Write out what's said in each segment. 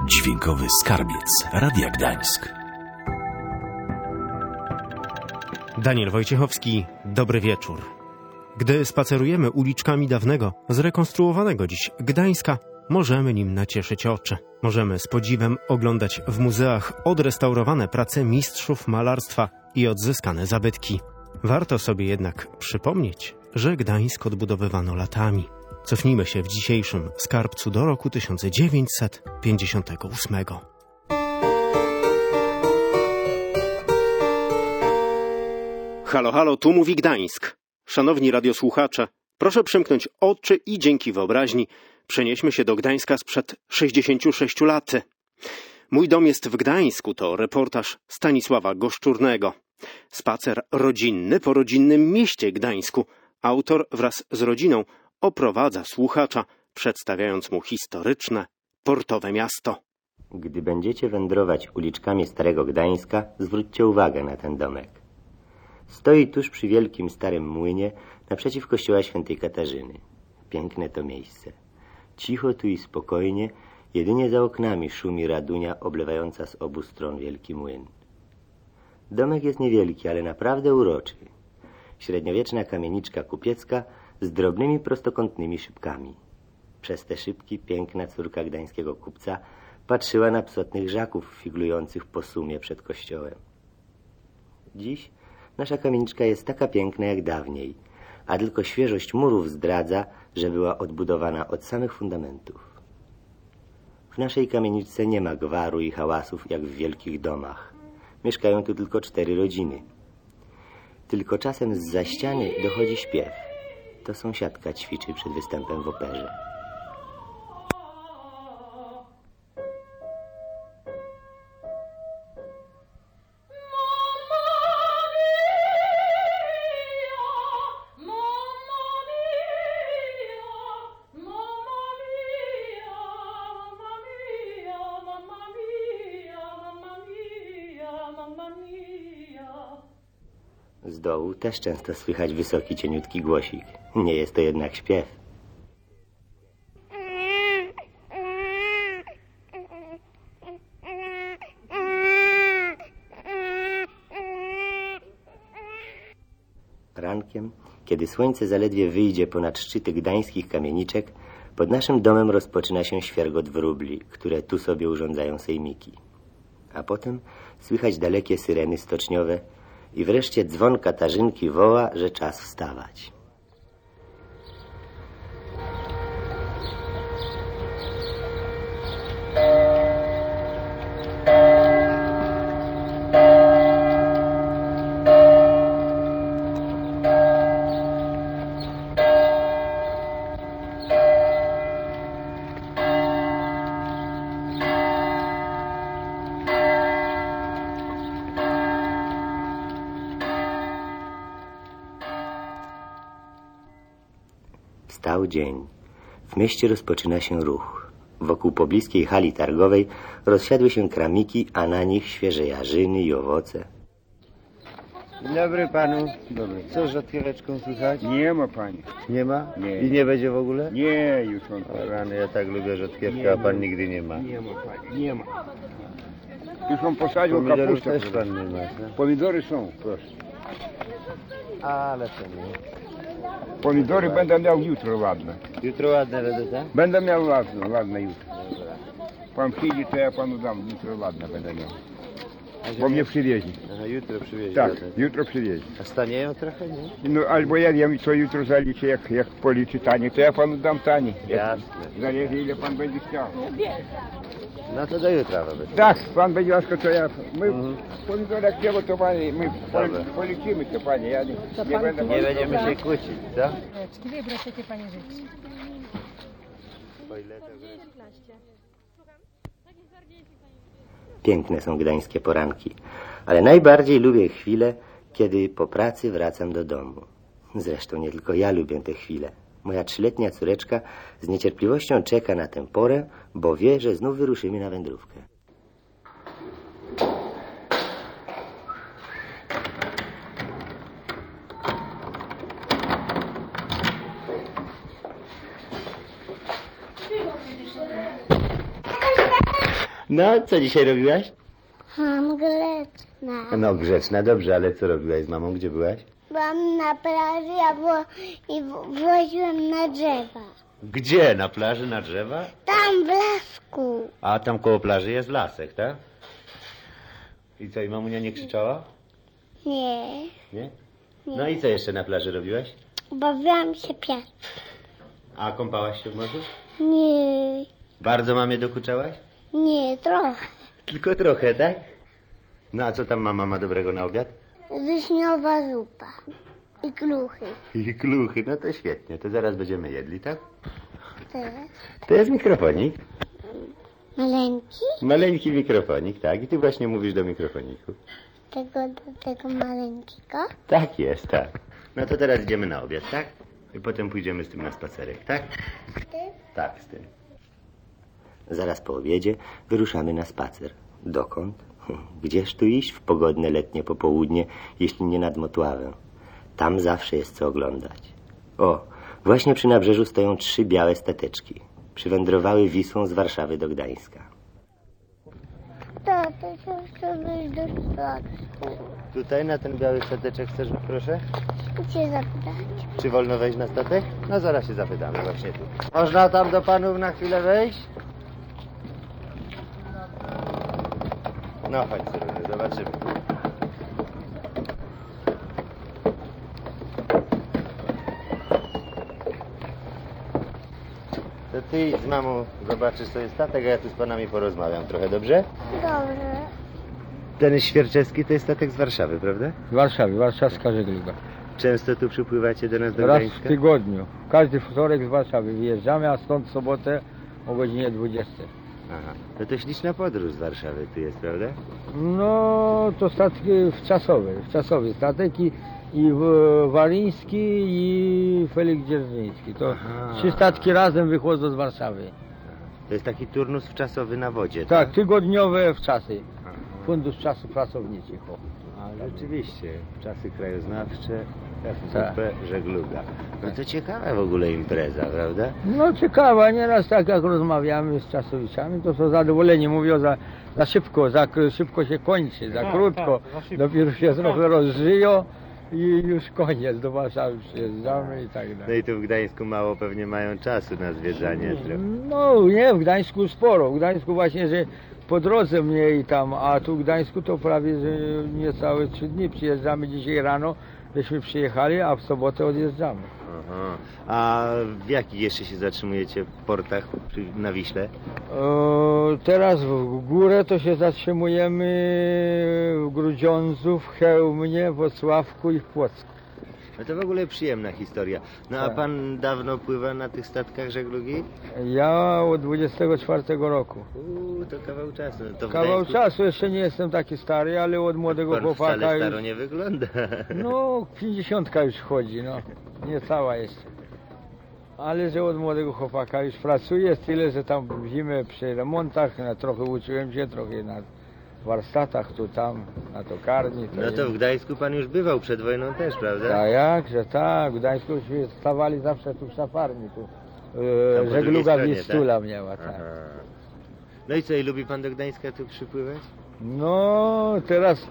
Dźwiękowy skarbiec Radia Gdańsk. Daniel Wojciechowski, dobry wieczór. Gdy spacerujemy uliczkami dawnego, zrekonstruowanego dziś Gdańska, możemy nim nacieszyć oczy. Możemy z podziwem oglądać w muzeach odrestaurowane prace mistrzów malarstwa i odzyskane zabytki. Warto sobie jednak przypomnieć, że Gdańsk odbudowywano latami. Cofnijmy się w dzisiejszym skarbcu do roku 1958. Halo, halo, tu mówi Gdańsk. Szanowni radiosłuchacze, proszę przymknąć oczy i dzięki wyobraźni przenieśmy się do Gdańska sprzed 66 lat. Mój dom jest w Gdańsku to reportaż Stanisława Goszczurnego. Spacer rodzinny po rodzinnym mieście Gdańsku. Autor wraz z rodziną oprowadza słuchacza, przedstawiając mu historyczne, portowe miasto. Gdy będziecie wędrować uliczkami Starego Gdańska, zwróćcie uwagę na ten domek. Stoi tuż przy wielkim starym młynie naprzeciw kościoła świętej Katarzyny. Piękne to miejsce. Cicho tu i spokojnie, jedynie za oknami szumi Radunia oblewająca z obu stron wielki młyn. Domek jest niewielki, ale naprawdę uroczy. Średniowieczna kamieniczka kupiecka z drobnymi prostokątnymi szybkami. Przez te szybki piękna córka gdańskiego kupca patrzyła na psotnych żaków figlujących po sumie przed kościołem. Dziś nasza kamieniczka jest taka piękna jak dawniej, a tylko świeżość murów zdradza, że była odbudowana od samych fundamentów. W naszej kamieniczce nie ma gwaru i hałasów jak w wielkich domach. Mieszkają tu tylko 4 rodziny. Tylko czasem zza ściany dochodzi śpiew. To sąsiadka ćwiczy przed występem w operze. Z dołu też często słychać wysoki, cieniutki głosik. Nie jest to jednak śpiew. Rankiem, kiedy słońce zaledwie wyjdzie ponad szczyty gdańskich kamieniczek, pod naszym domem rozpoczyna się świergot wróbli, które tu sobie urządzają sejmiki. A potem słychać dalekie syreny stoczniowe i wreszcie dzwon Katarzynki woła, że czas wstawać. Wstał dzień. W mieście rozpoczyna się ruch. Wokół pobliskiej hali targowej rozsiadły się kramiki, a na nich świeże jarzyny i owoce. Dzień dobry panu. Dobry. Co z rzodkieweczką słychać? Nie ma pani. Nie ma? Nie. I nie będzie w ogóle? Nie, już on. O rany, ja tak lubię rzodkiewkę, a pan nigdy nie ma. Nie ma pani, nie ma. Już on posadził Pomidorów kapustę. też pan nie ma, tak? Pomidory są, proszę. Ale to nie. Pomidory będę miał jutro ładne. Jutro ładne będę, tak? Będę miał ładne jutro. Pan przyjdzie, to ja panu dam. Jutro ładne będę miał. Bo mnie przywiezie. Aha, jutro przywiezie. Tak, jutro przywiezie. A stanieją trochę, nie? No albo ja wiem, co jutro zaliczy, jak policzy tanie, to ja panu dam tanie. Jasne. Zależy, ile pan będzie chciał. No to do jutra wobec. Tak, pan będzie łasko, to ja... My pomidory jak trzeba, to panie, my Dobra. policzymy to panie, ja nie będę... Nie będziemy się kłócić, co? Wybrać, jakie pani życzy. Piękne są gdańskie poranki, ale najbardziej lubię chwile, kiedy po pracy wracam do domu. Zresztą nie tylko ja lubię te chwile. Moja 3-letnia córeczka z niecierpliwością czeka na tę porę, bo wie, że znów wyruszymy na wędrówkę. No, co dzisiaj robiłaś? Grzeczna. No, grzeczna, dobrze, ale co robiłaś z mamą? Gdzie byłaś? Byłam na plaży i włoziłem na drzewa. Gdzie? Na plaży, na drzewa? Tam w lasku. A tam koło plaży jest lasek, tak? I co, i mamunia nie krzyczała? Nie. Nie? No i co jeszcze na plaży robiłaś? Bawiłam się piaskiem. A kąpałaś się w morzu? Nie. Bardzo mamie dokuczałaś? Nie, trochę. Tylko trochę, tak? No a co tam mama ma dobrego na obiad? Wiśniowa zupa. I kluchy. I kluchy, no to świetnie, to zaraz będziemy jedli, tak? Teraz. To jest mikrofonik. Maleńki? Maleńki mikrofonik, tak? I ty właśnie mówisz do mikrofoniku. Do tego maleńkiego? Tak jest, tak. No to teraz idziemy na obiad, tak? I potem pójdziemy z tym na spacerek, tak? Ty? Tak, z tym. Zaraz po obiedzie wyruszamy na spacer. Dokąd? Gdzież tu iść w pogodne letnie popołudnie, jeśli nie nad Motławę? Tam zawsze jest co oglądać. O, właśnie przy nabrzeżu stoją 3 białe stateczki. Przywędrowały Wisłą z Warszawy do Gdańska. Tato, chcę wyjść do statku. Tutaj na ten biały stateczek chcesz, proszę? Cię zapytać. Czy wolno wejść na statek? No zaraz się zapytamy, właśnie tu. Można tam do panów na chwilę wejść? No chodź sobie, zobaczymy. To ty idź z mamą zobaczysz sobie statek, a ja tu z panami porozmawiam trochę, dobrze? Dobrze. Ten Świerczewski to jest statek z Warszawy, prawda? W Warszawie, warszawska żegluga. Często tu przypływacie do nas do Raz Gdańska? w tygodniu. Każdy wtorek z Warszawy wyjeżdżamy, a stąd w sobotę o godzinie 20. Aha. No to śliczna podróż z Warszawy tu jest, prawda? No to statki wczasowy statek i Waliński i Felix Dzierżyński. To Aha. 3 statki razem wychodzą z Warszawy. To jest taki turnus wczasowy na wodzie, Tak, tygodniowe wczasy. Fundusz Czasów Pracowniczych. O. A rzeczywiście, czasy krajoznawcze, czasy Tak. żegluga. No to ciekawa w ogóle impreza, prawda? No ciekawa, nieraz tak jak rozmawiamy z czasowiczami, to są zadowoleni, mówią za szybko się kończy, za krótko, dopiero się trochę rozżyją i już koniec, do Warszawy przyjeżdżamy i tak No dalej. i tu w Gdańsku mało pewnie mają czasu na zwiedzanie. No nie, w Gdańsku sporo, w Gdańsku właśnie, że po drodze mniej tam, a tu w Gdańsku to prawie, że niecałe 3 dni przyjeżdżamy dzisiaj rano, żeśmy przyjechali, a w sobotę odjeżdżamy. Aha. A w jakich jeszcze się zatrzymujecie portach na Wiśle? Teraz w górę to się zatrzymujemy w Grudziądzu, w Chełmie, w Włocławku i w Płocku. No to w ogóle przyjemna historia. No a Tak. pan dawno pływa na tych statkach żeglugi? Ja od 24 roku. To kawał czasu. No to w Kawał Gdańsku czasu, jeszcze nie jestem taki stary, ale od młodego pan chłopaka wcale już... staro nie wygląda. No, 50 już chodzi, no. Nie cała jeszcze. Ale że od młodego chłopaka już pracuję, tyle, że tam w zimę przy remontach, trochę uczyłem się, trochę na warsztatach, tu tam, na tokarni. No to w Gdańsku pan już bywał przed wojną też, prawda? Tak, jakże tak. W Gdańsku się stawali zawsze tu w szafarni, tu Tam po żegluga drugiej stronie, Wistula miała, tak. Aha. No i co, i lubi pan do Gdańska tu przypływać? No, teraz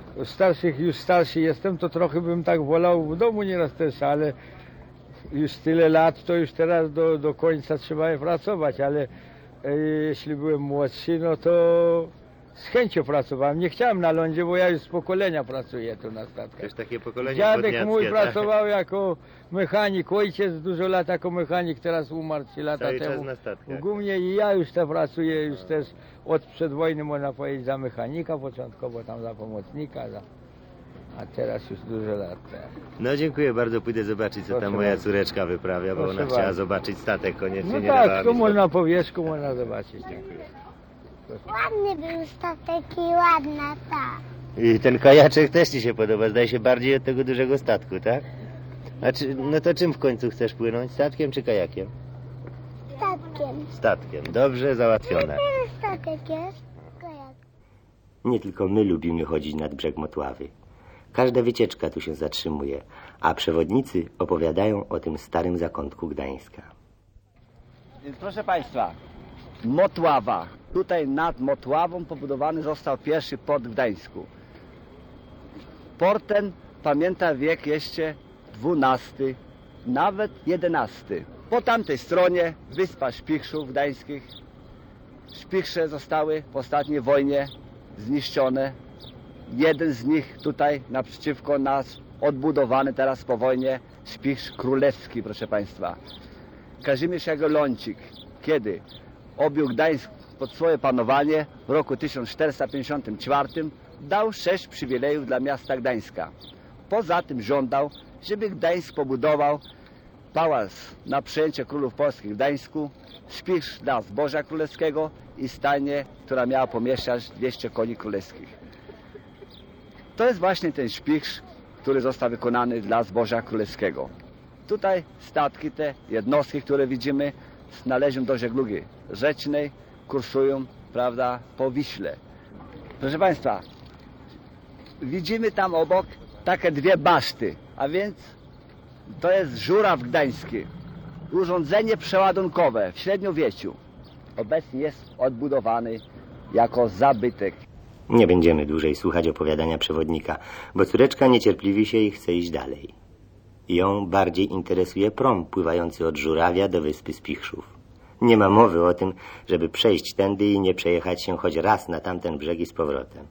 już starszy jestem, to trochę bym tak wolał w domu nieraz też, ale już tyle lat, to już teraz do końca trzeba pracować, ale jeśli byłem młodszy, no to z chęcią pracowałem. Nie chciałem na lądzie, bo ja już z pokolenia pracuję tu na statkach. Też takie pokolenie Dziadek wodniackie, mój tak? pracował jako mechanik, ojciec dużo lat jako mechanik, teraz umarł 3 lata Cały czas temu na statkach. w Gumnie i ja już tam pracuję już też od przed wojny, można powiedzieć, za mechanika początkowo, tam za pomocnika, a teraz już dużo lat. Tak. No dziękuję bardzo, pójdę zobaczyć, co Proszę tam moja bardzo. córeczka wyprawia, bo Proszę ona chciała bardzo. zobaczyć statek koniecznie. No nie dawała tak, to mi można po wierzchu, można zobaczyć. Ładny był statek i ładna ta. I ten kajaczek też ci się podoba, zdaje się bardziej od tego dużego statku, tak? No to czym w końcu chcesz płynąć? Statkiem czy kajakiem? Statkiem. Statkiem, dobrze załatwione. Statek jest. Kajak. Nie tylko my lubimy chodzić nad brzeg Motławy. Każda wycieczka tu się zatrzymuje, a przewodnicy opowiadają o tym starym zakątku Gdańska. Proszę Państwa, Motława. Tutaj nad Motławą pobudowany został pierwszy port w Gdańsku. Port ten pamięta wiek jeszcze XII, nawet XI. Po tamtej stronie wyspa Szpichrzów gdańskich. Szpichrze zostały w ostatniej wojnie zniszczone. Jeden z nich tutaj naprzeciwko nas, odbudowany teraz po wojnie, Szpichrz Królewski, proszę Państwa. Kazimierz Jagiellończyk, kiedy objął Gdańsk pod swoje panowanie w roku 1454, dał 6 przywilejów dla miasta Gdańska. Poza tym żądał, żeby Gdańsk pobudował pałac na przyjęcie królów polskich w Gdańsku, Szpichrz dla zboża królewskiego i stajnię, która miała pomieszczać 200 koni królewskich. To jest właśnie ten Szpichrz, który został wykonany dla zboża królewskiego. Tutaj statki, te jednostki, które widzimy, należą do żeglugi rzecznej, kursują, prawda, po Wiśle. Proszę Państwa, widzimy tam obok takie 2 baszty, a więc to jest Żuraw Gdański. Urządzenie przeładunkowe w średniowieczu. Obecnie jest odbudowany jako zabytek. Nie będziemy dłużej słuchać opowiadania przewodnika, bo córeczka niecierpliwi się i chce iść dalej. Ją bardziej interesuje prom pływający od Żurawia do wyspy Spichrzów. Nie ma mowy o tym, żeby przejść tędy i nie przejechać się choć raz na tamten brzeg i z powrotem.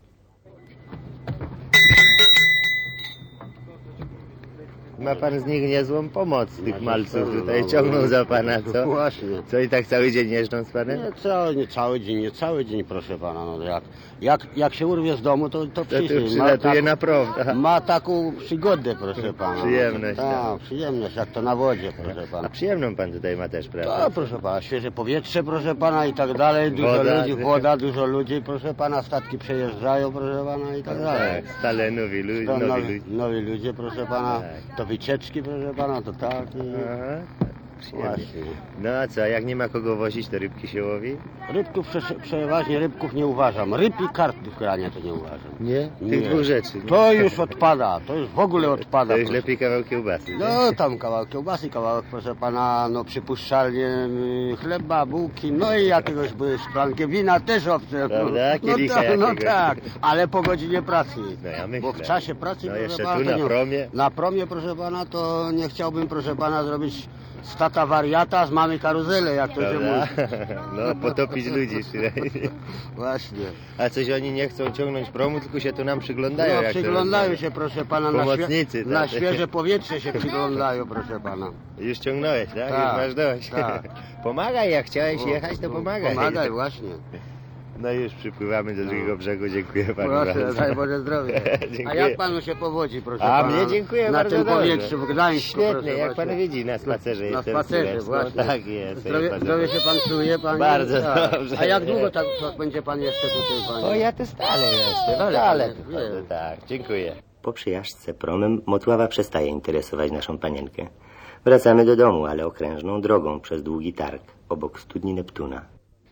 Ma pan z nich niezłą pomoc, tych malców tutaj ciągną za pana, co? Właśnie. Co i tak cały dzień jeżdżą z panem? Nie cały dzień, proszę pana. No, jak się urwie z domu, to To przyjdzie. tu przylatuje na prom, tak? Ma taką przygodę, proszę pana. Przyjemność, Tak, przyjemność, jak to na wodzie, proszę A pana. przyjemną pan tutaj ma też, prawda? Tak, proszę pana, świeże powietrze, proszę pana i tak dalej, dużo ludzi, proszę pana, statki przejeżdżają, proszę pana i tak dalej. Tak, stale nowi ludzie. Nowi ludzie, proszę pana, Tak. to wycieczki, proszę pana, to tak. Aha, przyjemnie. Właśnie. No a co, jak nie ma kogo wozić, to rybki się łowi? Rybków przeważnie rybków nie uważam. Ryb i karp w kranie to nie uważam. Nie? Tych Nie. dwóch rzeczy. To już odpada, to już w ogóle odpada. To już proszę. lepiej kawał kiełbasy. No tam kawałek kiełbasy, kawałek proszę pana, no przypuszczalnie chleba, bułki, no i jakiegoś szklankę wina też owce. Prawda? Kielicha no jakiegoś. tak, ale po godzinie pracy. No ja myślę. Bo w czasie pracy, No proszę jeszcze pana, tu to na nie- promie. Na promie, proszę pana, to nie chciałbym, proszę pana, zrobić z tata wariata, z mamy karuzelę, jak to się Prawda? mówi. No, potopić ludzi przynajmniej. Właśnie. A coś oni nie chcą ciągnąć promu, tylko się tu nam przyglądają. No jak to przyglądają rozmawia. się, proszę pana, Pomocnicy, na tak. świeże powietrze się przyglądają, proszę pana. Już ciągnąłeś, tak? Tak, Już masz dość. tak. Pomagaj, jak chciałeś jechać, to pomagaj. Pomagaj, właśnie. No już przypływamy do drugiego brzegu, dziękuję panu Proszę, bardzo. daj Boże zdrowie. Dziękuję. A jak panu się powodzi, proszę A pana? mnie dziękuję na bardzo tym dobrze. powietrzu w Gdańsku, Świetnie, proszę jak pan właśnie. widzi, na spacerze Na jestem. spacerze, chwileczkę. właśnie. No, tak jest. Zdrowie się pan czuje, panie? Bardzo Tak. dobrze. A jak długo tak będzie pan jeszcze tutaj, panie? O, ja to stale jestem, Stale stale pan tu jest, chodzę, wiem. tak, dziękuję. Po przyjażdżce promem Motława przestaje interesować naszą panienkę. Wracamy do domu, ale okrężną drogą przez długi targ, obok studni Neptuna.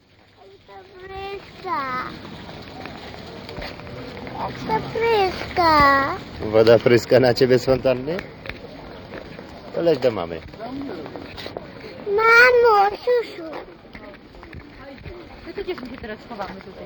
Jak to pryska. Woda pryska na ciebie z fontanny? To leć do mamy. Mamo, siusiu. No to gdzie się teraz schowamy tutaj?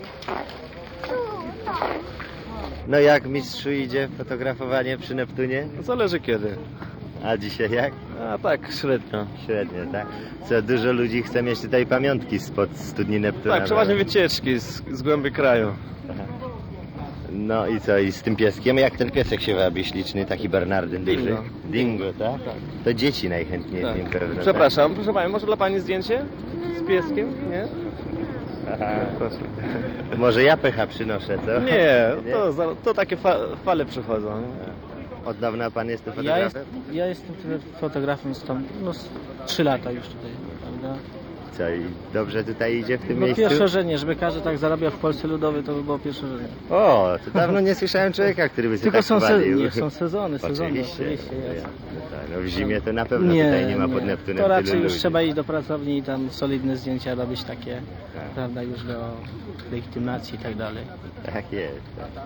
No jak mistrzu idzie fotografowanie przy Neptunie? Zależy kiedy. A dzisiaj jak? A tak, średnio. Średnio, tak? Co, dużo ludzi chce mieć tutaj pamiątki spod studni Neptuna. Tak, przeważnie wycieczki z głębi kraju. No i co, i z tym pieskiem? Jak ten piesek się wabi śliczny, taki Bernardyn duży? Dingo. Dingo, tak? To dzieci najchętniej Tak. w nim pewno. Przepraszam, proszę pani, może dla pani zdjęcie z pieskiem? Nie? Aha. Może ja pecha przynoszę, co? Nie, to takie fale przychodzą. Od dawna pan jest tu fotografem? Ja jestem fotografem stąd, 3 lata już tutaj, prawda? Co, i dobrze tutaj idzie w tym No miejscu? pierwsze, że nie, żeby każdy tak zarabiał w Polsce Ludowej, to by było pierwsze, że nie. O, to dawno nie słyszałem człowieka, który by się Tylko tak chwalił. nie, są sezony, Oczywiście, jasne. no w zimie to na pewno tutaj nie ma pod Neptunem to raczej tylu już ludzi. trzeba iść do pracowni i tam solidne zdjęcia robić takie, Tak. prawda, już do legitymacji i tak dalej. Tak jest. Tak.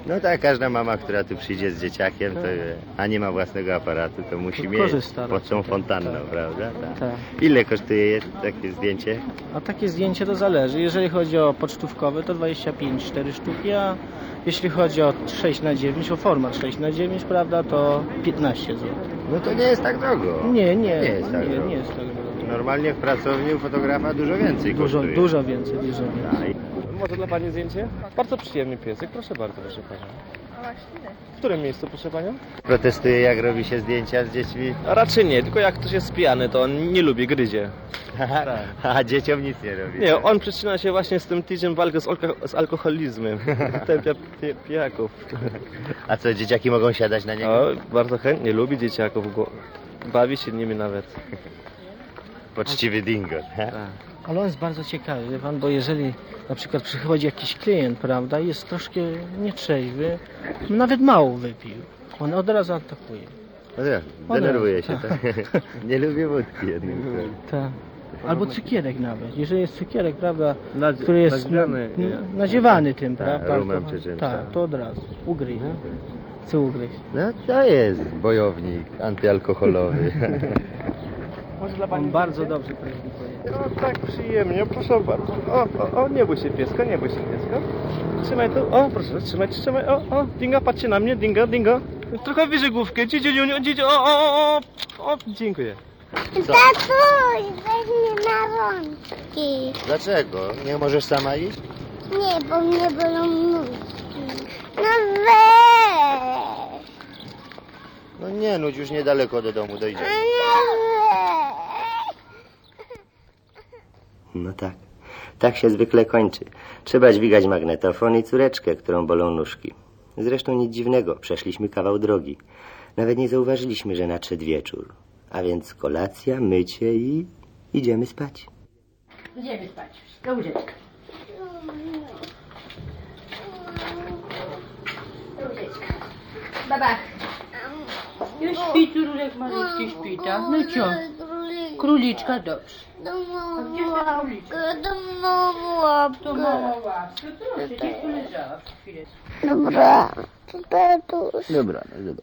No tak, każda mama, która tu przyjdzie z dzieciakiem, to, a nie ma własnego aparatu, to musi mieć pod tą fontanną, prawda? Tak. Ile kosztuje takie zdjęcie? A takie zdjęcie to zależy. Jeżeli chodzi o pocztówkowe, to 25, 4 sztuki, a jeśli chodzi o 6x9, o format 6x9, prawda, to 15 zł. No to nie jest tak drogo. Nie jest tak drogo. nie jest tak drogo. Normalnie w pracowni u fotografa dużo więcej kosztuje. Dużo więcej. Może dla pani zdjęcie? Bardzo przyjemny piesek, proszę bardzo, proszę panią. A właśnie. W którym miejscu, proszę panią? Protestuje, jak robi się zdjęcia z dziećmi. A raczej nie, tylko jak ktoś jest pijany, to on nie lubi, gryzie. A dzieciom nic nie robi. Nie, on przyczyna się właśnie z tym tydzień walkę z alkoholizmem. Tępia pijaków. A co, dzieciaki mogą siadać na niego? O, bardzo chętnie, lubi dzieciaków, bawi się nimi nawet. Poczciwy dingo. Ale on jest bardzo ciekawy, wie pan, bo jeżeli na przykład przychodzi jakiś klient, prawda, i jest troszkę nietrzeźwy, nawet mało wypił, on od razu atakuje. Denerwuje się, tak? Nie lubię wódki jednym słowem. Tak. Albo cukierek nawet. Jeżeli jest cukierek, prawda, który jest naziewany tym, prawda? Rumem czy czymś. Tak, to od razu. Ugryź. Chce ugryźć. No to jest bojownik antyalkoholowy. Może dla On bardzo dobrze prezentuje. No tak przyjemnie, proszę bardzo. O, nie bój się pieska, nie bój się pieska. Trzymaj tu, o proszę, trzymaj, o, dinga, patrzcie na mnie, dinga. Trochę wyżej główkę, o, dziękuję. Tatuś, weź mnie na rączki. Dlaczego? Nie możesz sama iść? Nie, bo mnie bolą nóżki. No weź. No nie, nudź, już niedaleko do domu dojdziemy. No tak. Tak się zwykle kończy. Trzeba dźwigać magnetofon i córeczkę, którą bolą nóżki. Zresztą nic dziwnego, przeszliśmy kawał drogi. Nawet nie zauważyliśmy, że nadszedł wieczór. A więc kolacja, mycie i idziemy spać. Idziemy spać. Do łóżeczka. Do łóżeczka. Babach. Już śpi, tu Różek malutki śpi, tak? No co? Króliczka, dobrze. Do łapkę, do łapkę. To mała łapka, proszę, gdzieś tu leżała przed chwilę. Dobra, to tatuś. Dobra.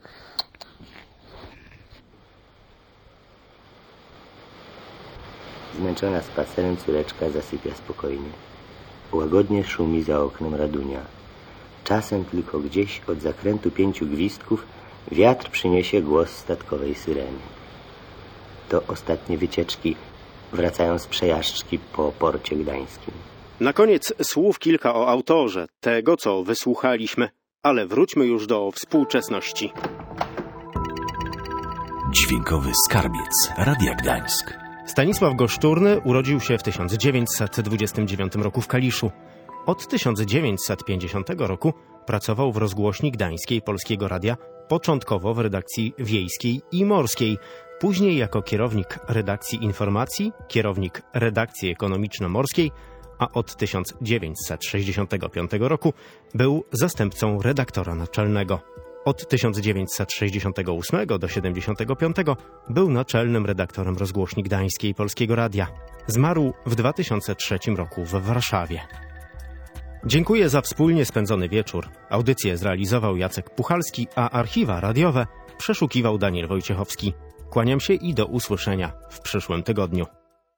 Zmęczona spacerem córeczka zasypia spokojnie. Łagodnie szumi za oknem Radunia. Czasem tylko gdzieś od zakrętu 5 gwizdków wiatr przyniesie głos statkowej syreny. To ostatnie wycieczki wracają z przejażdżki po porcie gdańskim. Na koniec słów kilka o autorze tego, co wysłuchaliśmy, ale wróćmy już do współczesności. Dźwiękowy skarbiec Radia Gdańsk. Stanisław Goszczurny urodził się w 1929 roku w Kaliszu. Od 1950 roku pracował w rozgłośni gdańskiej Polskiego Radia, początkowo w redakcji wiejskiej i morskiej, później jako kierownik redakcji informacji, kierownik redakcji ekonomiczno-morskiej, a od 1965 roku był zastępcą redaktora naczelnego. Od 1968 do 1975 był naczelnym redaktorem rozgłośni gdańskiej Polskiego Radia. Zmarł w 2003 roku w Warszawie. Dziękuję za wspólnie spędzony wieczór. Audycję zrealizował Jacek Puchalski, a archiwa radiowe przeszukiwał Daniel Wojciechowski. Kłaniam się i do usłyszenia w przyszłym tygodniu.